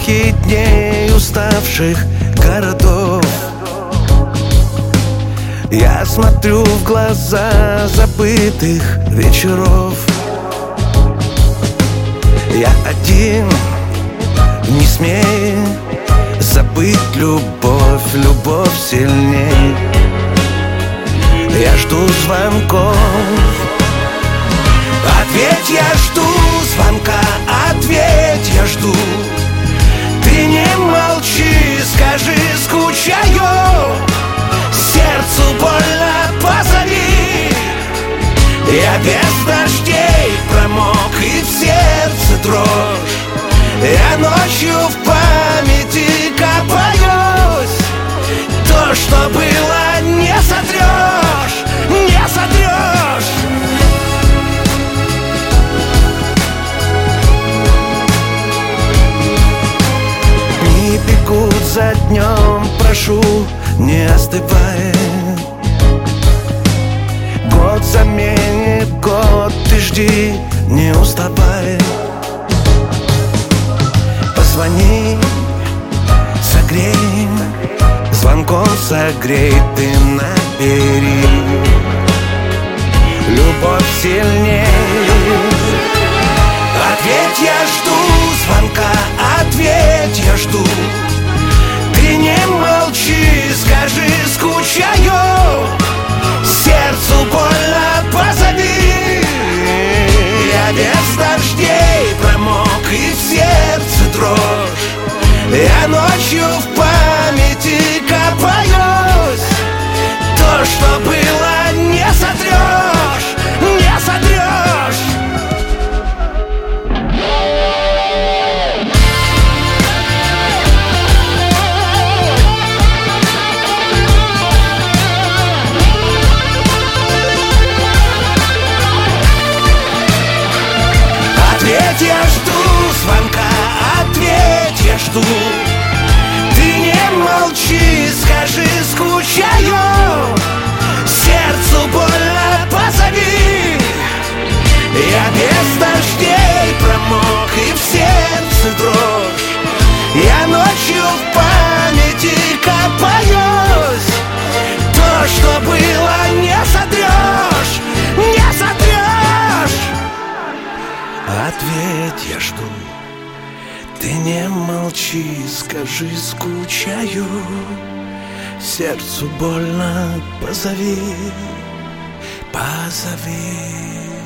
запахи дней уставших городов. Я смотрю в глаза забытых вечеров. Я один, не смею забыть любовь, любовь сильней. Я жду звонков, ответь, я жду звонка, ответь, я жду. Ты не молчи, скажи, скучаю, сердцу больно, позови. Я без дождей промок и в сердце дрожь. Я ночью в памяти копаюсь. То, что было, не сотрешь, не сотрешь. Дни бегут за днем, прошу, не остывай. Год заменит год, ты жди, не уставай. Позвони, согрей, звонком согрей, ты набери. Любовь сильней. Ответь, я жду звонка, ответь, я жду. Ты не молчи, скажи, скучаю, сердцу больно, позови. Я без дождей промок и в сердце дрожь. Я ночью в памяти копаюсь. То, что было, не сотрешь, не сотрешь. Ответь, я жду звонка, ответь, я жду. Ты не молчи, скажи, скучаю, сердцу больно, позови. Я без дождей промок и в сердце дрожь. Я ночью в памяти копаюсь. То, что было, не сотрешь, не сотрешь. Ответь, я жду. Ты не молчи, скажи, скучаю, сердцу больно, позови, позови.